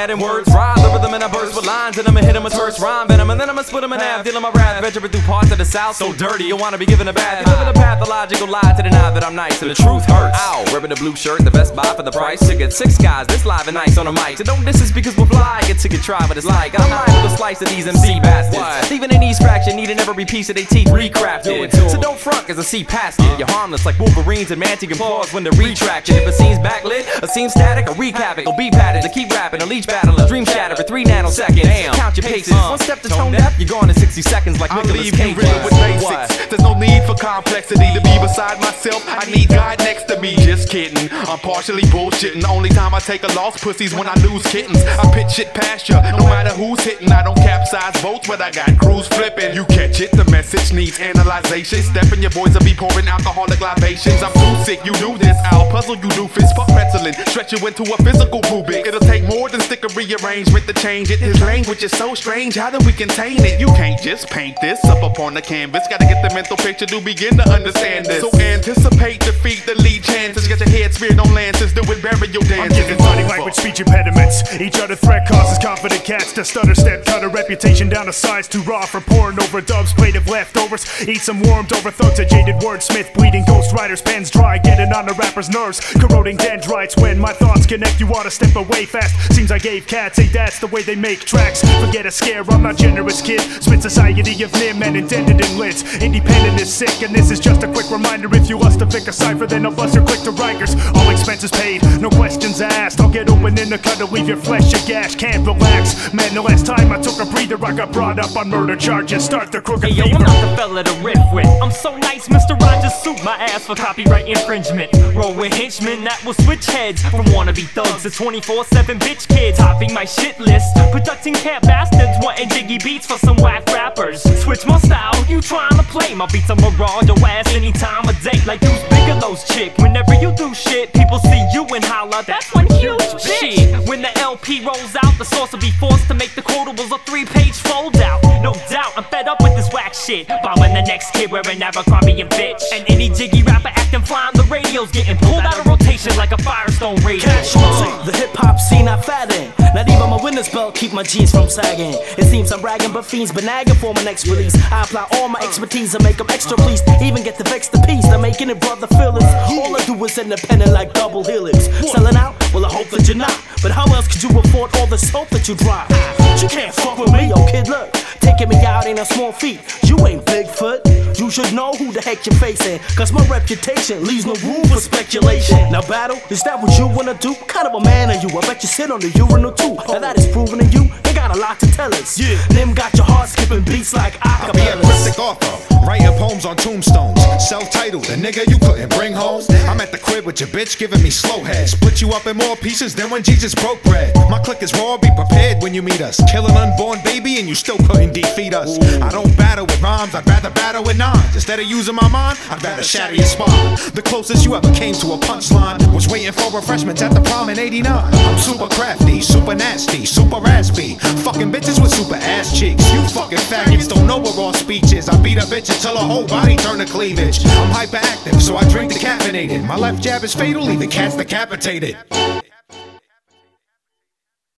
adding words. Rhyme the rhythm and I burst with lines and I'ma hit them with first rhyme venom. And then I'ma split them in half, dealing my wrath. Venturing through parts of the south so dirty, you wanna be given a bath. Living a pathological lie to deny that I'm nice and the truth hurts. Ow, ripping the blue shirt, the best buy for the price. To get 6 guys, this live and nice on the mic. So don't diss us because we're fly, get to get try, but it's like I'm liable to slice of these MC bastards. Even in each fraction, need in every piece of their teeth recrafted. So don't front, cause I see past it. You're harmless like Wolverines and Mantic claws when they're retracted. If it seems backlit, a seem static, or wreak havoc, or be padded to keep rapping, a leech battler, dream shatter for 3 nanoseconds. Damn. Count your paces, 1 step to tone deaf, you're gone in 60 seconds like Nicolas Cage. Real with basics. There's no need for complexity to be beside myself. I need God next to me. Just kidding. I'm partially bullshitting. Only time I take a loss, pussies, when I lose kittens. I pitch shit past ya, no matter who's hitting. I don't capsize boats, but I got crews flipping. You catch it, the message needs analyzation. Stepping, your boys will be pouring alcoholic libations. I'm too sick, you do this. I'll puzzle you doofus. Fuck penciling, stretch you into a physical rubric. It'll take more than sticker rearrangement to change it. His language is so strange, how do we contain it? You can't just paint this up upon the canvas. Gotta get the mental picture to begin to understand this. So anticipate defeat, the lead chances. Get your head smeared on lances, do it burial dances. I'm giving funny language, speech impediments. Each other threat causes confident cats to stutter step. Cut a reputation down to size too raw for pouring over dubs. Plate of leftovers, eat some warmed over thugs. A jaded wordsmith, bleeding ghost writers, pens dry, getting on the rapper's nerves, corroding dendrites. When my thoughts connect, you ought to step away fast. Seems I gave cats, hey, that's the way they make tracks. Forget a scare, I'm not generous, kid. Spit society of near men intended in lids. Independent is sick, and this is just a quick reminder. If you lust to pick a cipher, then I'll bust your click to Rikers. All expenses paid, no questions asked. I'll get open in the cut to leave your flesh a gash. Can't relax, man, the last time I took a breather, I got brought up on murder charges. Start the crooked hey, yo, fever. I'm not the fella to riff with. I'm so nice, Mr. Rogers, suit my ass for copyright infringement. Roll with henchmen that will switch heads from wannabe thugs to 24/7 bitch kids. Hopping my shit list, producing camp bastards wanting jiggy beats for some whack rappers. Switch my style, you trying to play my beats, I'm around your ass any time of day. Like Deuce Bigelow's chick. Whenever you do shit, people see you and holla, that's one huge bitch. When the LP rolls out, the source will be forced to make the quotables a 3-page fold out. No doubt, I'm fed up with this whack shit. Following the next kid wearing Abercrombie and bitch. And any jiggy rapper acting fly on the radio's getting pulled out of rotation like a Firestone radio. The hip-hop scene I fat in. Not even my winner's belt keep my jeans from sagging. It seems I'm bragging, but fiends been nagging for my next release. I apply all my expertise and make them extra pleased. Even get to vex the piece, they're making it brother feelings. All I do is independent like double helix. Selling out? Well, I hope that you're not. But how else could you afford all the soap that you drop? You can't fuck with me, yo kid, look. Taking me out ain't a small feat. You ain't Bigfoot. You should know who the heck you're facing. Cause my reputation leaves no room for speculation. Now battle, is that what you wanna do? What kind of a man are you? I bet you sit on the urinal too. Now that is proven in you, they got a lot to tell us. Them got your heart skipping beats like I'll be a cryptic author, writing poems on tombstones. Self-titled, the nigga you couldn't bring home. I'm at the crib with your bitch giving me slow head. Split you up in more pieces than when Jesus broke bread. My clique is raw, be prepared when you meet us. Kill an unborn baby and you still couldn't defeat us. I don't battle with rhymes, I'd rather battle with nines. Instead of using my mind, I'd rather shatter your spine. The closest you ever came to a punchline was waiting for refreshments at the prom in '89. I'm super crafty, super nasty, super raspy. Fucking bitches with super ass cheeks. You fucking faggots don't know what raw speech is. I beat a bitch until her whole body turn to cleavage. I'm hyperactive, so I drink decaffeinated. My left jab is fatal, leaving cats decapitated.